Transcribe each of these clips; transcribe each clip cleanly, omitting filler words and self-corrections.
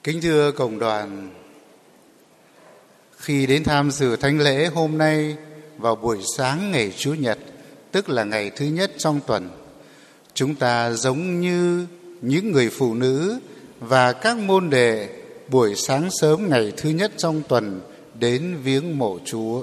Kính thưa cộng đoàn, khi đến tham dự thánh lễ hôm nay vào buổi sáng ngày Chủ nhật, tức là ngày thứ nhất trong tuần, chúng ta giống như những người phụ nữ và các môn đệ buổi sáng sớm ngày thứ nhất trong tuần đến viếng mộ Chúa.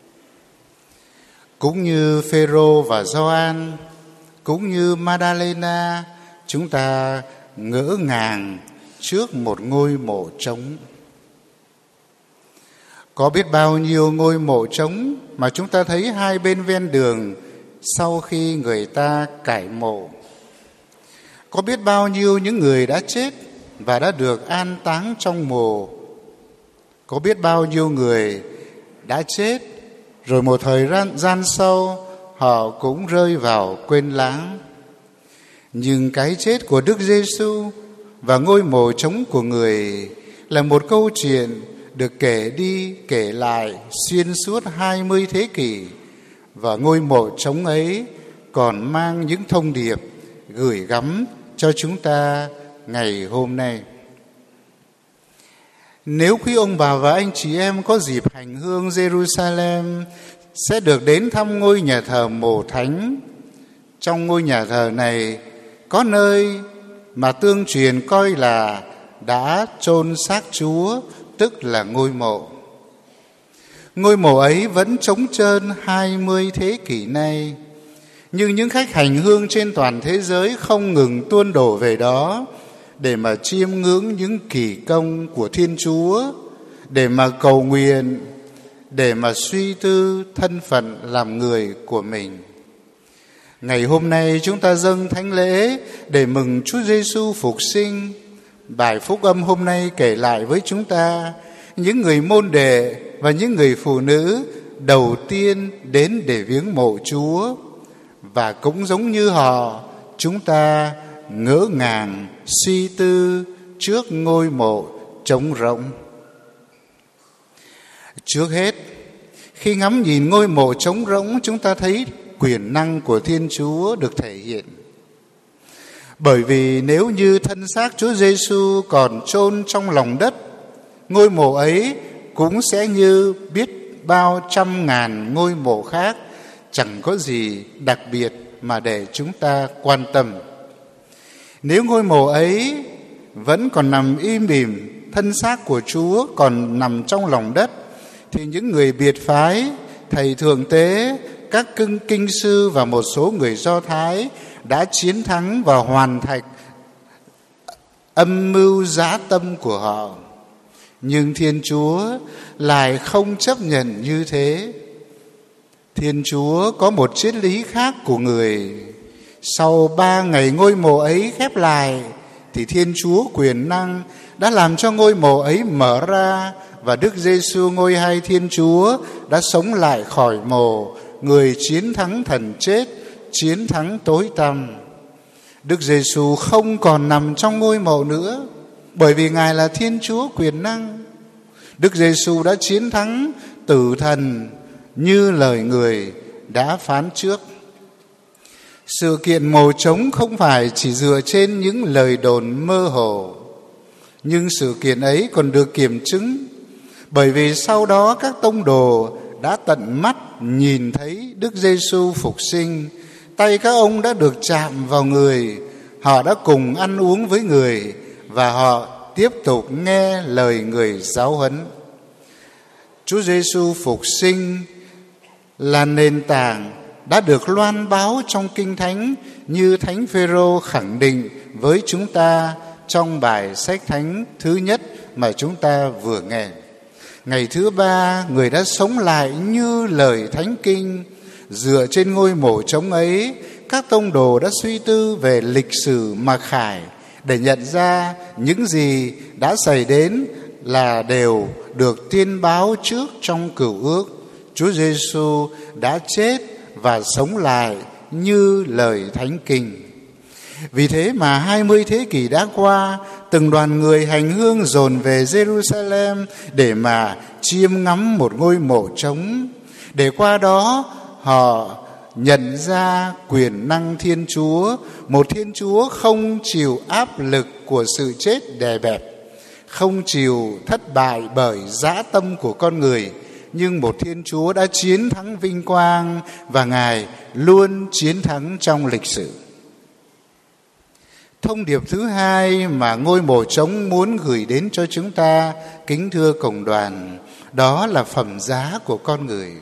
Cũng như Phêrô và Gioan, cũng như Madalena, chúng ta ngỡ ngàng trước một ngôi mộ trống. Có biết bao nhiêu ngôi mộ trống mà chúng ta thấy hai bên ven đường sau khi người ta cải mộ. Có biết bao nhiêu những người đã chết và đã được an táng trong mồ. Có biết bao nhiêu người đã chết rồi một thời gian sau họ cũng rơi vào quên lãng. Nhưng cái chết của Đức Giêsu và ngôi mộ trống của người là một câu chuyện được kể đi kể lại xuyên suốt 20 thế kỷ, và ngôi mộ trống ấy còn mang những thông điệp gửi gắm cho chúng ta ngày hôm nay. Nếu quý ông bà và anh chị em có dịp hành hương Jerusalem, sẽ được đến thăm ngôi nhà thờ mộ thánh. Trong ngôi nhà thờ này có nơi mà tương truyền coi là đã chôn xác Chúa, tức là ngôi mộ. Ngôi mộ ấy vẫn trống trơn 20 thế kỷ nay, nhưng những khách hành hương trên toàn thế giới không ngừng tuôn đổ về đó để mà chiêm ngưỡng những kỳ công của Thiên Chúa, để mà cầu nguyện, để mà suy tư thân phận làm người của mình. Ngày hôm nay chúng ta dâng thánh lễ để mừng Chúa Giêsu phục sinh. Bài phúc âm hôm nay kể lại với chúng ta những người môn đệ và những người phụ nữ đầu tiên đến để viếng mộ Chúa. Và cũng giống như họ, chúng ta ngỡ ngàng suy tư trước ngôi mộ trống rỗng. Trước hết, khi ngắm nhìn ngôi mộ trống rỗng, chúng ta thấy quyền năng của Thiên Chúa được thể hiện. Bởi vì nếu như thân xác Chúa Giêsu còn chôn trong lòng đất, ngôi mộ ấy cũng sẽ như biết bao trăm ngàn ngôi mộ khác, chẳng có gì đặc biệt mà để chúng ta quan tâm. Nếu ngôi mộ ấy vẫn còn nằm im ỉm, thân xác của Chúa còn nằm trong lòng đất, thì những người biệt phái, thầy thượng tế, các kinh sư và một số người Do Thái đã chiến thắng và hoàn thành âm mưu dã tâm của họ. Nhưng Thiên Chúa lại không chấp nhận như thế. Thiên Chúa có một triết lý khác của người. Sau 3 ngày ngôi mộ ấy khép lại, thì Thiên Chúa quyền năng đã làm cho ngôi mộ ấy mở ra, và Đức Giêsu ngôi hai Thiên Chúa đã sống lại khỏi mồ, người chiến thắng thần chết, chiến thắng tối tăm. Đức Giêsu không còn nằm trong ngôi mộ nữa, bởi vì Ngài là Thiên Chúa quyền năng. Đức Giêsu đã chiến thắng tử thần như lời người đã phán trước. Sự kiện mồ trống không phải chỉ dựa trên những lời đồn mơ hồ, nhưng sự kiện ấy còn được kiểm chứng, bởi vì sau đó các tông đồ đã tận mắt nhìn thấy Đức Giêsu phục sinh. Tay các ông đã được chạm vào người, họ đã cùng ăn uống với người, và họ tiếp tục nghe lời người giáo huấn. Chúa Giêsu phục sinh là nền tảng đã được loan báo trong Kinh Thánh, như Thánh Phêrô khẳng định với chúng ta trong bài sách thánh thứ nhất mà chúng ta vừa nghe. Ngày thứ 3, người đã sống lại như lời Thánh Kinh. Dựa trên ngôi mộ trống ấy, các tông đồ đã suy tư về lịch sử mặc khải để nhận ra những gì đã xảy đến là đều được tiên báo trước trong Cựu Ước. Chúa Giêsu đã chết và sống lại như lời Thánh Kinh. Vì thế mà 20 thế kỷ đã qua, từng đoàn người hành hương dồn về Jerusalem để mà chiêm ngắm một ngôi mộ trống, để qua đó họ nhận ra quyền năng Thiên Chúa, một Thiên Chúa không chịu áp lực của sự chết đè bẹp, không chịu thất bại bởi dã tâm của con người, nhưng một Thiên Chúa đã chiến thắng vinh quang và Ngài luôn chiến thắng trong lịch sử. Thông điệp thứ hai mà ngôi mộ trống muốn gửi đến cho chúng ta, kính thưa cộng đoàn, đó là phẩm giá của con người.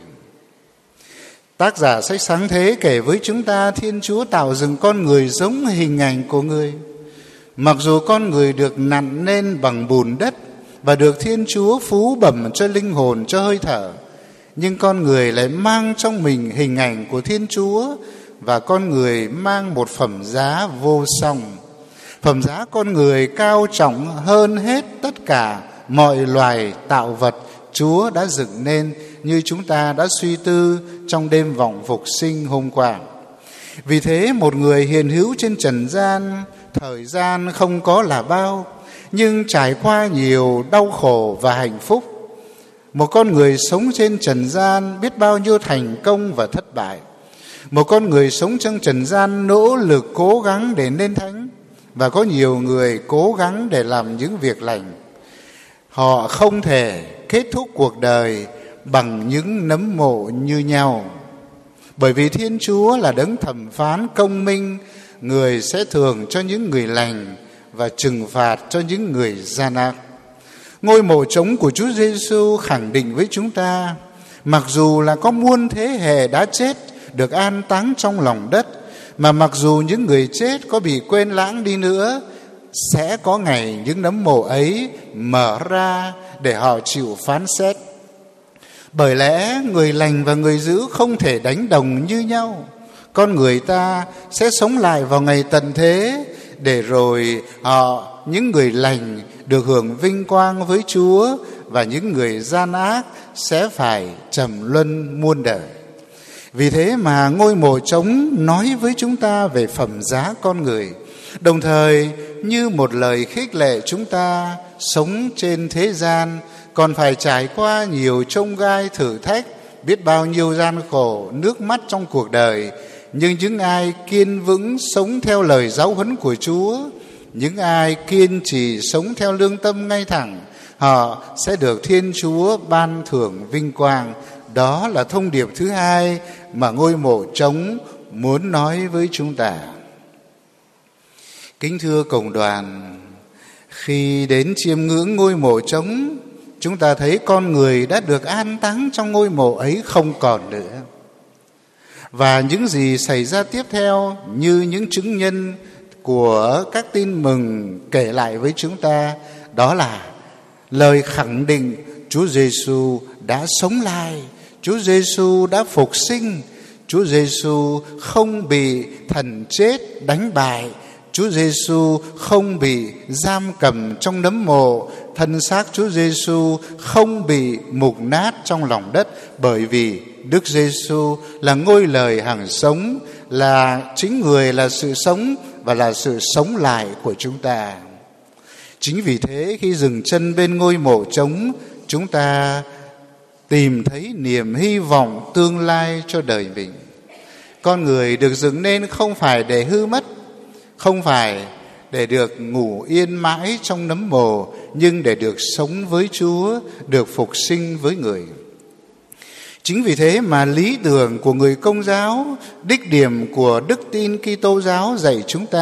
Tác giả sách Sáng Thế kể với chúng ta Thiên Chúa tạo dựng con người giống hình ảnh của người. Mặc dù con người được nặn nên bằng bùn đất và được Thiên Chúa phú bẩm cho linh hồn, cho hơi thở, nhưng con người lại mang trong mình hình ảnh của Thiên Chúa, và con người mang một phẩm giá vô song. Phẩm giá con người cao trọng hơn hết tất cả mọi loài tạo vật Chúa đã dựng nên, như chúng ta đã suy tư trong đêm vọng phục sinh hôm qua. Vì thế một người hiện hữu trên trần gian, thời gian không có là bao, nhưng trải qua nhiều đau khổ và hạnh phúc. Một con người sống trên trần gian biết bao nhiêu thành công và thất bại. Một con người sống trong trần gian nỗ lực cố gắng để nên thánh, và có nhiều người cố gắng để làm những việc lành. Họ không thể kết thúc cuộc đời bằng những nấm mộ như nhau. Bởi vì Thiên Chúa là đấng thẩm phán công minh, người sẽ thưởng cho những người lành và trừng phạt cho những người gian ác. Ngôi mộ trống của Chúa Giêsu khẳng định với chúng ta, mặc dù là có muôn thế hệ đã chết được an táng trong lòng đất, mà mặc dù những người chết có bị quên lãng đi nữa, sẽ có ngày những nấm mộ ấy mở ra để họ chịu phán xét. Bởi lẽ người lành và người dữ không thể đánh đồng như nhau. Con người ta sẽ sống lại vào ngày tận thế, để rồi những người lành được hưởng vinh quang với Chúa, và những người gian ác sẽ phải trầm luân muôn đời. Vì thế mà ngôi mộ trống nói với chúng ta về phẩm giá con người, đồng thời như một lời khích lệ chúng ta sống trên thế gian còn phải trải qua nhiều chông gai thử thách, biết bao nhiêu gian khổ, nước mắt trong cuộc đời. Nhưng những ai kiên vững sống theo lời giáo huấn của Chúa, những ai kiên trì sống theo lương tâm ngay thẳng, họ sẽ được Thiên Chúa ban thưởng vinh quang. Đó là thông điệp thứ hai mà ngôi mộ trống muốn nói với chúng ta. Kính thưa cộng đoàn, khi đến chiêm ngưỡng ngôi mộ trống, chúng ta thấy con người đã được an táng trong ngôi mộ ấy không còn nữa. Và những gì xảy ra tiếp theo như những chứng nhân của các tin mừng kể lại với chúng ta, đó là lời khẳng định Chúa Giêsu đã sống lại, Chúa Giêsu đã phục sinh, Chúa Giêsu không bị thần chết đánh bại, Chúa Giêsu không bị giam cầm trong nấm mộ, thân xác Chúa Giêsu không bị mục nát trong lòng đất, bởi vì Đức Giêsu là ngôi lời hằng sống, là chính người là sự sống và là sự sống lại của chúng ta. Chính vì thế khi dừng chân bên ngôi mộ trống, chúng ta tìm thấy niềm hy vọng tương lai cho đời mình. Con người được dựng nên không phải để hư mất, không phải để được ngủ yên mãi trong nấm mồ, nhưng để được sống với Chúa, được phục sinh với người. Chính vì thế mà lý tưởng của người Công giáo, đích điểm của đức tin Kitô giáo dạy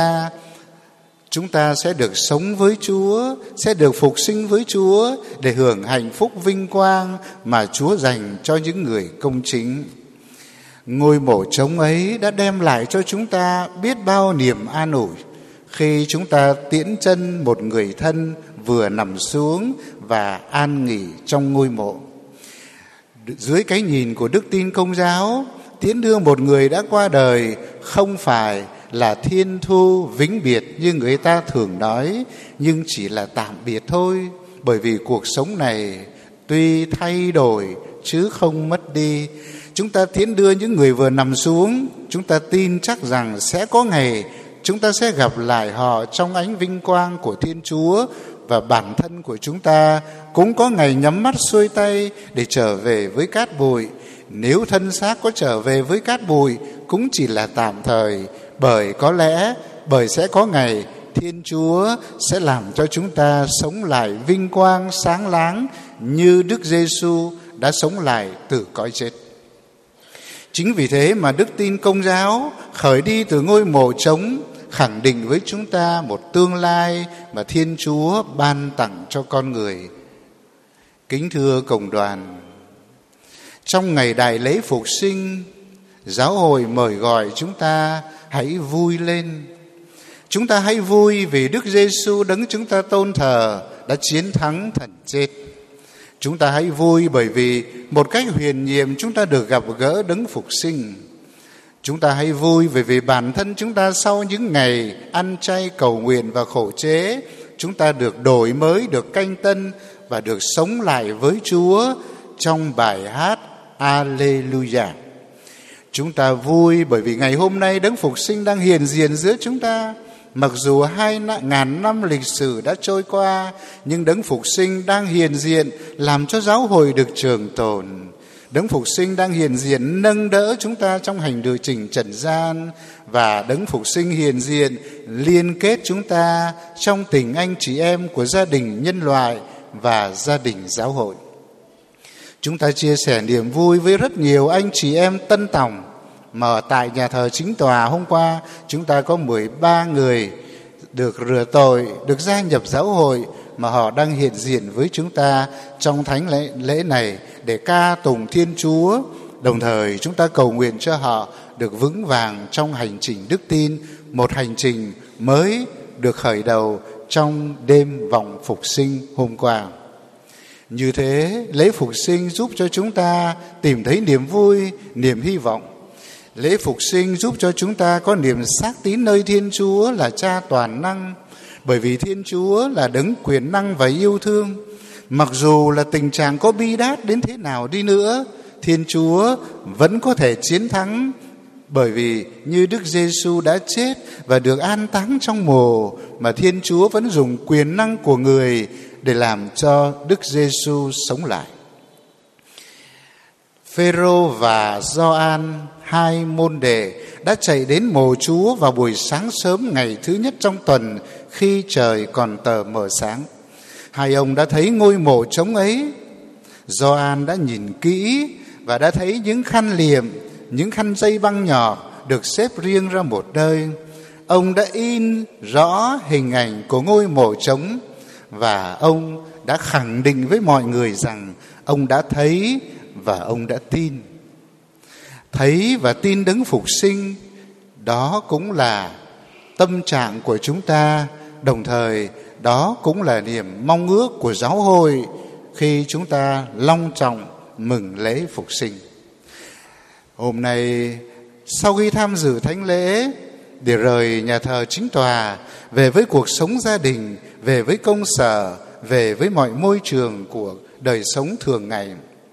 chúng ta sẽ được sống với Chúa, sẽ được phục sinh với Chúa để hưởng hạnh phúc vinh quang mà Chúa dành cho những người công chính. Ngôi mộ trống ấy đã đem lại cho chúng ta biết bao niềm an ủi khi chúng ta tiễn chân một người thân vừa nằm xuống và an nghỉ trong ngôi mộ. Dưới cái nhìn của đức tin Công giáo, tiễn đưa một người đã qua đời không phải là thiên thu vĩnh biệt như người ta thường nói, nhưng chỉ là tạm biệt thôi. Bởi vì cuộc sống này tuy thay đổi chứ không mất đi. Chúng ta tiễn đưa những người vừa nằm xuống, chúng ta tin chắc rằng sẽ có ngày chúng ta sẽ gặp lại họ trong ánh vinh quang của Thiên Chúa, và bản thân của chúng ta cũng có ngày nhắm mắt xuôi tay để trở về với cát bụi. Nếu thân xác có trở về với cát bụi cũng chỉ là tạm thời, bởi có lẽ sẽ có ngày Thiên Chúa sẽ làm cho chúng ta sống lại vinh quang sáng láng như Đức Giêsu đã sống lại từ cõi chết. Chính vì thế mà đức tin Công giáo khởi đi từ ngôi mộ trống, khẳng định với chúng ta một tương lai mà Thiên Chúa ban tặng cho con người. Kính thưa cộng đoàn, trong ngày đại lễ phục sinh, giáo hội mời gọi chúng ta hãy vui lên. Chúng ta hãy vui vì Đức Giêsu đấng chúng ta tôn thờ đã chiến thắng thần chết. Chúng ta hãy vui bởi vì một cách huyền nhiệm chúng ta được gặp gỡ đấng phục sinh. Chúng ta hãy vui bởi vì bản thân chúng ta sau những ngày ăn chay cầu nguyện và khổ chế, chúng ta được đổi mới, được canh tân và được sống lại với Chúa trong bài hát Alleluia. Chúng ta vui bởi vì ngày hôm nay đấng phục sinh đang hiện diện giữa chúng ta. Mặc dù 2.000 năm lịch sử đã trôi qua, nhưng đấng phục sinh đang hiện diện làm cho giáo hội được trường tồn. Đấng phục sinh đang hiện diện nâng đỡ chúng ta trong hành trình trần gian, và đấng phục sinh hiện diện liên kết chúng ta trong tình anh chị em của gia đình nhân loại và gia đình giáo hội. Chúng ta chia sẻ niềm vui với rất nhiều anh chị em tân tòng. Mà tại nhà thờ Chính Tòa hôm qua chúng ta có 13 người được rửa tội, được gia nhập giáo hội, mà họ đang hiện diện với chúng ta trong thánh lễ này để ca tùng Thiên Chúa. Đồng thời chúng ta cầu nguyện cho họ được vững vàng trong hành trình đức tin, một hành trình mới được khởi đầu trong đêm vọng phục sinh hôm qua. Như thế, lễ phục sinh giúp cho chúng ta tìm thấy niềm vui, niềm hy vọng. Lễ phục sinh giúp cho chúng ta có niềm xác tín nơi Thiên Chúa là Cha toàn năng, bởi vì Thiên Chúa là đấng quyền năng và yêu thương. Mặc dù là tình trạng có bi đát đến thế nào đi nữa, Thiên Chúa vẫn có thể chiến thắng, bởi vì như Đức Giêsu đã chết và được an táng trong mồ, mà Thiên Chúa vẫn dùng quyền năng của người để làm cho Đức Giêsu sống lại. Phêrô và Gioan, hai môn đệ, đã chạy đến mồ Chúa vào buổi sáng sớm ngày thứ nhất trong tuần khi trời còn tờ mờ sáng. Hai ông đã thấy ngôi mộ trống ấy. Gioan đã nhìn kỹ và đã thấy những khăn liệm, những khăn dây băng nhỏ được xếp riêng ra một nơi. Ông đã in rõ hình ảnh của ngôi mộ trống và ông đã khẳng định với mọi người rằng ông đã thấy và ông đã tin. Thấy và tin đấng phục sinh, đó cũng là tâm trạng của chúng ta, đồng thời đó cũng là niềm mong ước của giáo hội khi chúng ta long trọng mừng lễ phục sinh. Hôm nay, sau khi tham dự thánh lễ, để rời nhà thờ Chính Tòa, về với cuộc sống gia đình, về với công sở, về với mọi môi trường của đời sống thường ngày.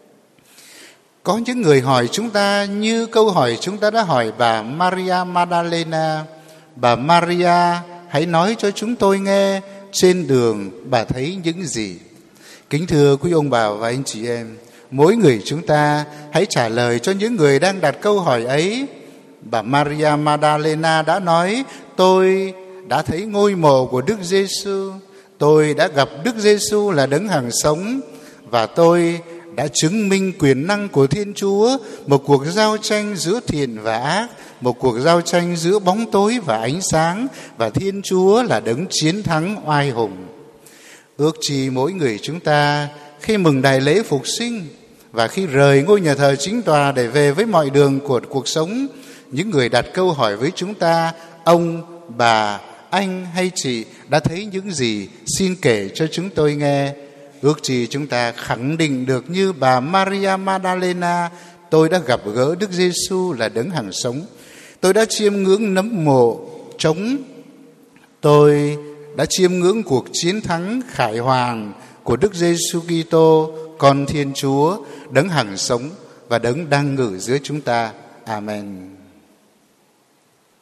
Có những người hỏi chúng ta như câu hỏi chúng ta đã hỏi bà Maria Magdalena: bà Maria, hãy nói cho chúng tôi nghe, trên đường bà thấy những gì? Kính thưa quý ông bà và anh chị em, mỗi người chúng ta hãy trả lời cho những người đang đặt câu hỏi ấy. Bà Maria Magdalena đã nói: tôi đã thấy ngôi mộ của Đức Giêsu, tôi đã gặp Đức Giêsu là đấng hằng sống, và tôi đã chứng minh quyền năng của Thiên Chúa, một cuộc giao tranh giữa thiện và ác, một cuộc giao tranh giữa bóng tối và ánh sáng, và Thiên Chúa là đấng chiến thắng oai hùng. Ước chi mỗi người chúng ta khi mừng đại lễ phục sinh và khi rời ngôi nhà thờ Chính Tòa để về với mọi đường của cuộc sống, những người đặt câu hỏi với chúng ta: ông, bà, anh hay chị đã thấy những gì? Xin kể cho chúng tôi nghe. Ước chi chúng ta khẳng định được như bà Maria Magdalena: tôi đã gặp gỡ Đức Giêsu là đấng hằng sống, tôi đã chiêm ngưỡng nấm mộ trống, tôi đã chiêm ngưỡng cuộc chiến thắng khải hoàn của Đức Giêsu Kitô, con Thiên Chúa, đấng hằng sống và đấng đang ngự giữa chúng ta. Amen.